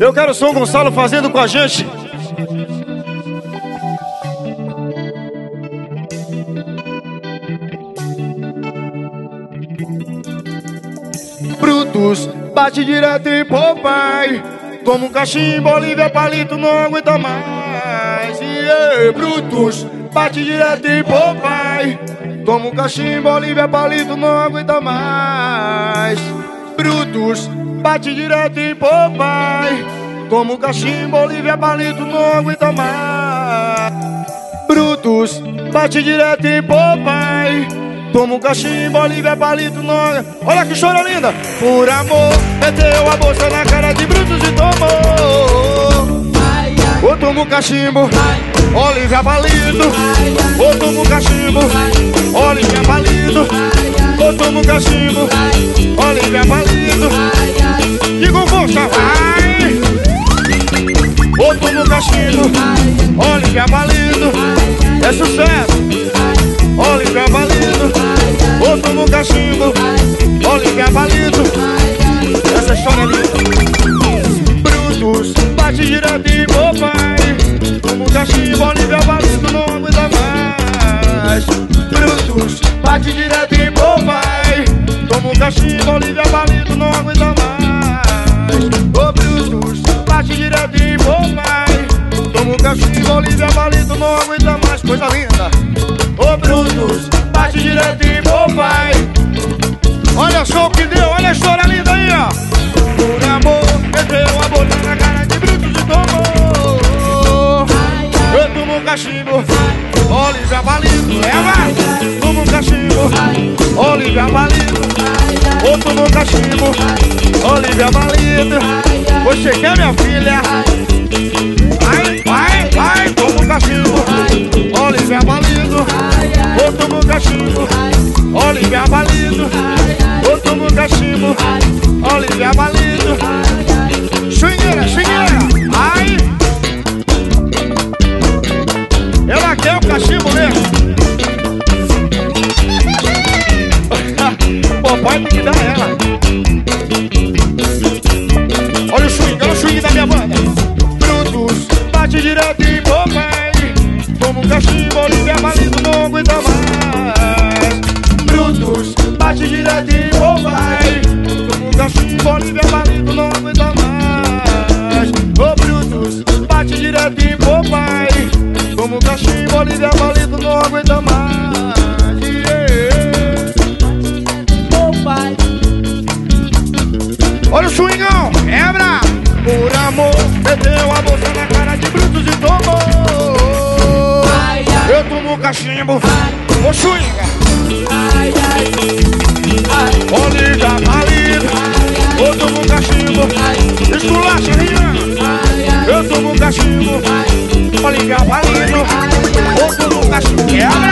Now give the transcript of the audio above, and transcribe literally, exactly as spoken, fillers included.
Eu quero o São Gonçalo fazendo com a gente. Brutus, bate direto em Popeye. Toma um cachimbo, Olivia Palito não aguenta mais. Yeah. Brutus, bate direto em Popeye. Toma um cachimbo, Olivia Palito não aguenta mais. Brutus, bate direto em Popeye. Toma um cachimbo, Olivia Palito não aguenta mais. Brutus, bate direto em Popeye. Toma um cachimbo, Olivia Palito não aguenta. Olha que chora linda. Por amor, meteu a bolsa na cara de Brutus e tomou. Ou toma um cachimbo, Olivia Palito. Ou toma um cachimbo, Olivia Palito. Ou toma um cachimbo, Olivia Palito. E com força vai. Ou toma um cachimbo, Olivia Palito. É sucesso, Olivia Palito. Ou toma um cachimbo, Olivia Palito. Essa história é linda. Brutus, bate direto em Popeye. Toma um cachimbo, Olivia Palito não aguenta mais. Brutus, bate direto em Popeye. Toma um cachimbo, Olivia Palito não aguenta mais. Ô Brutus, bate direto em Popeye. Toma um cachimbo, Olivia Palito não aguenta mais. Coisa linda. Ô Brutus, bate direto em Popeye. Olha só o que deu, olha a história linda aí, ó. Por amor, meteu a boca na cara de Brutus e tomou. Eu tomo um cachimbo, Olivia Palito. Leva, toma um cachimbo, Olivia Palito. Ou toma um cachimbo, Olivia Palito. Você quer minha filha? Vai, vai, vai, toma um cachimbo, Olivia Palito. Ou toma um cachimbo, Olivia Palito. Ou toma um cachimbo, Olivia Palito. Swingueira, swingueira, ai. Ela quer o cachimbo mesmo. Papai tem que dar ela. Olha o swing, olha o swing da minha banda. Brutus, bate direto em Popeye. Toma um cachimbo, Olivia Palito não aguenta mais. Brutus, bate direto em Popeye. Toma um cachimbo, Olivia Palito não aguenta mais. Ô Brutus, bate direto em Popeye. Toma um cachimbo, Olivia Palito não aguenta mais. Yeah. Popeye. Olha o swingão, quebra. Por amor, meteu a bolsa na cara de Brutus e tomou. Eu tomo um cachimbo, ô swinga. Olivia Palito. Eu tomo um cachimbo, esculacha, Rihanna. Eu tomo um cachimbo, Olivia Palito. Eu tomo um cachimbo, quebra.